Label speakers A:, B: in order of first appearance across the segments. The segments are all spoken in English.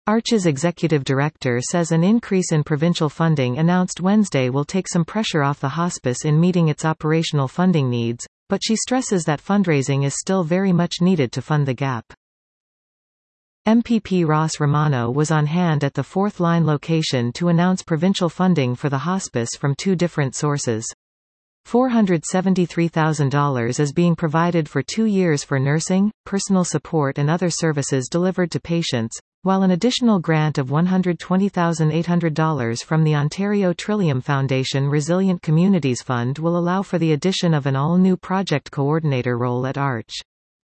A: ARCH's executive director says an increase in provincial funding announced Wednesday will take some pressure off the hospice in meeting its operational funding needs, but she stresses that fundraising is still very much needed to fund the gap. MPP Ross Romano was on hand at the Fourth Line location to announce provincial funding for the hospice from two different sources. $473,000 is being provided for 2 years for nursing, personal support and other services delivered to patients, while an additional grant of $120,800 from the Ontario Trillium Foundation Resilient Communities Fund will allow for the addition of an all-new project coordinator role at ARCH.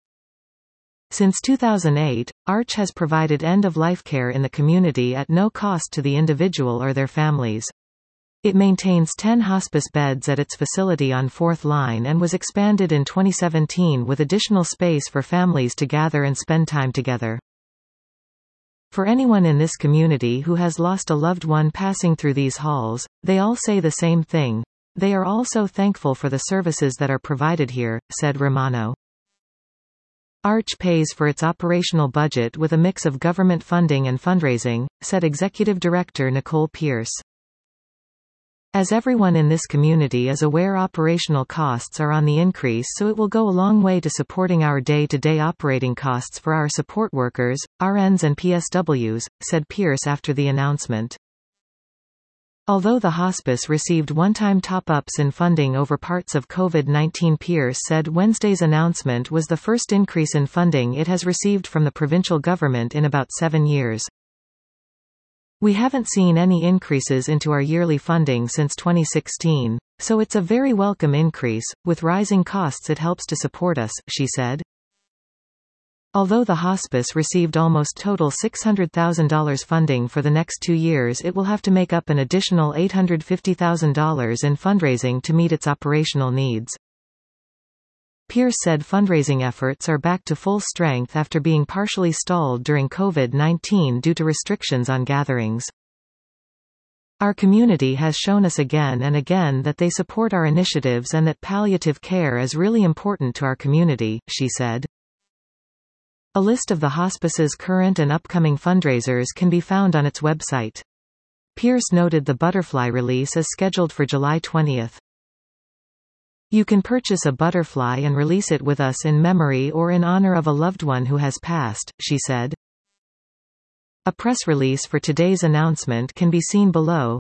A: Since 2008, ARCH has provided end-of-life care in the community at no cost to the individual or their families. It maintains 10 hospice beds at its facility on Fourth Line and was expanded in 2017 with additional space for families to gather and spend time together. For anyone in this community who has lost a loved one passing through these halls, they all say the same thing. They are also thankful for the services that are provided here, said Romano. ARCH pays for its operational budget with a mix of government funding and fundraising, said Executive Director Nicole Pierce. As everyone in this community is aware, operational costs are on the increase, so it will go a long way to supporting our day-to-day operating costs for our support workers, RNs and PSWs, said Pierce after the announcement. Although the hospice received one-time top-ups in funding over parts of COVID-19, Pierce said Wednesday's announcement was the first increase in funding it has received from the provincial government in about 7 years. We haven't seen any increases into our yearly funding since 2016, so it's a very welcome increase. With rising costs, it helps to support us, she said. Although the hospice received almost total $600,000 funding for the next 2 years, it will have to make up an additional $850,000 in fundraising to meet its operational needs. Pierce said fundraising efforts are back to full strength after being partially stalled during COVID-19 due to restrictions on gatherings. Our community has shown us again and again that they support our initiatives and that palliative care is really important to our community, she said. A list of the hospice's current and upcoming fundraisers can be found on its website. Pierce noted the butterfly release is scheduled for July 20. You can purchase a butterfly and release it with us in memory or in honor of a loved one who has passed, she said. A press release for today's announcement can be seen below.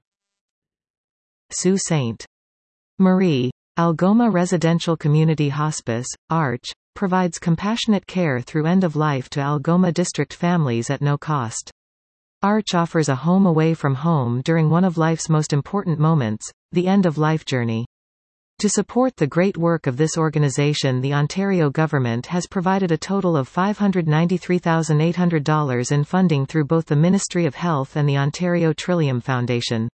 A: Sault Ste. Marie. Algoma Residential Community Hospice, ARCH, provides compassionate care through end-of-life to Algoma District families at no cost. ARCH offers a home away from home during one of life's most important moments, the end-of-life journey. To support the great work of this organization, the Ontario government has provided a total of $593,800 in funding through both the Ministry of Health and the Ontario Trillium Foundation.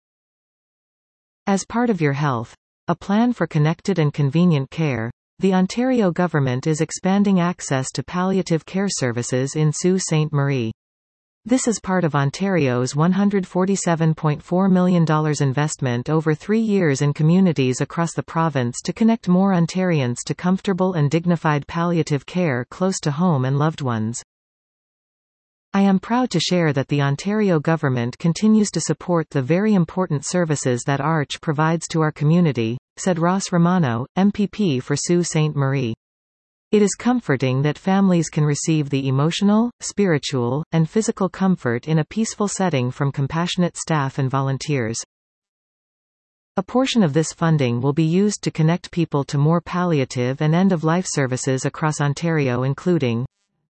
A: As part of Your Health, a plan for connected and convenient care, the Ontario government is expanding access to palliative care services in Sault Ste. Marie. This is part of Ontario's $147.4 million investment over 3 years in communities across the province to connect more Ontarians to comfortable and dignified palliative care close to home and loved ones. I am proud to share that the Ontario government continues to support the very important services that ARCH provides to our community, said Ross Romano, MPP for Sault Ste. Marie. It is comforting that families can receive the emotional, spiritual, and physical comfort in a peaceful setting from compassionate staff and volunteers. A portion of this funding will be used to connect people to more palliative and end-of-life services across Ontario, including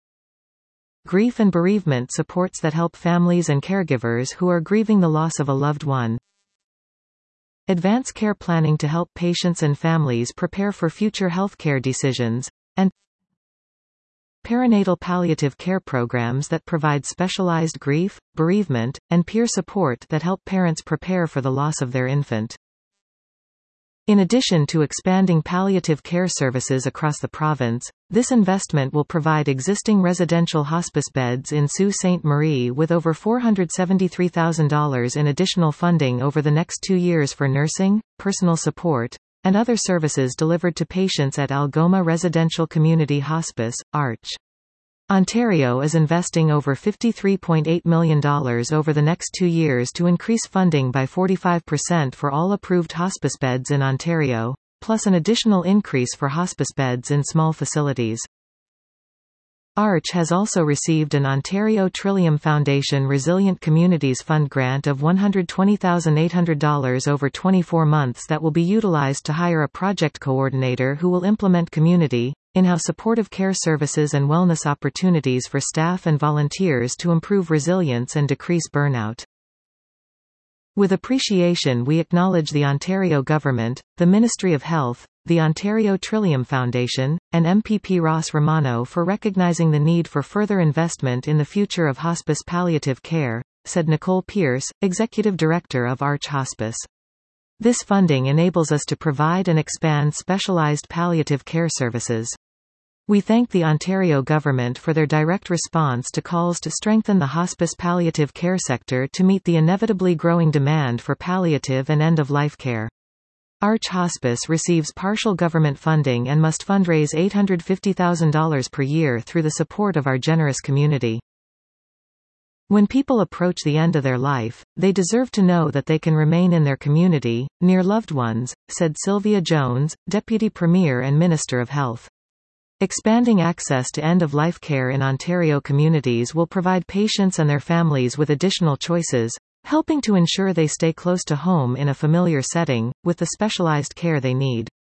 A: grief and bereavement supports that help families and caregivers who are grieving the loss of a loved one, advance care planning to help patients and families prepare for future healthcare decisions, and perinatal palliative care programs that provide specialized grief, bereavement, and peer support that help parents prepare for the loss of their infant. In addition to expanding palliative care services across the province, this investment will provide existing residential hospice beds in Sault Ste. Marie with over $473,000 in additional funding over the next 2 years for nursing, personal support, and other services delivered to patients at Algoma Residential Community Hospice, ARCH. Ontario is investing over $53.8 million over the next 2 years to increase funding by 45% for all approved hospice beds in Ontario, plus an additional increase for hospice beds in small facilities. ARCH has also received an Ontario Trillium Foundation Resilient Communities Fund grant of $120,800 over 24 months that will be utilized to hire a project coordinator who will implement community, in-house supportive care services and wellness opportunities for staff and volunteers to improve resilience and decrease burnout. With appreciation we acknowledge the Ontario Government, the Ministry of Health, the Ontario Trillium Foundation, and MPP Ross Romano for recognizing the need for further investment in the future of hospice palliative care, said Nicole Pierce, Executive Director of ARCH Hospice. This funding enables us to provide and expand specialized palliative care services. We thank the Ontario Government for their direct response to calls to strengthen the hospice palliative care sector to meet the inevitably growing demand for palliative and end-of-life care. ARCH Hospice receives partial government funding and must fundraise $850,000 per year through the support of our generous community. When people approach the end of their life, they deserve to know that they can remain in their community, near loved ones, said Sylvia Jones, Deputy Premier and Minister of Health. Expanding access to end-of-life care in Ontario communities will provide patients and their families with additional choices, helping to ensure they stay close to home in a familiar setting, with the specialized care they need.